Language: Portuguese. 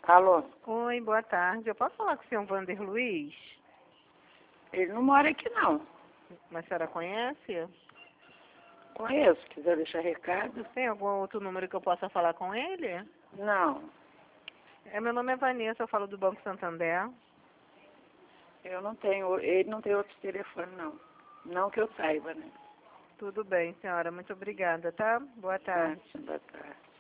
Alô? Oi, boa tarde. Eu posso falar com o senhor Vander Luiz? Ele não mora aqui, não. Mas a senhora conhece? Conheço. Quiser deixar recado? Tem algum outro número que eu possa falar com ele? Não. Meu nome é Vanessa, eu falo do Banco Santander. Eu não tenho. Ele não tem outro telefone, não. Não que eu saiba, né? Tudo bem, senhora. Muito obrigada, tá? Boa tarde. Boa tarde.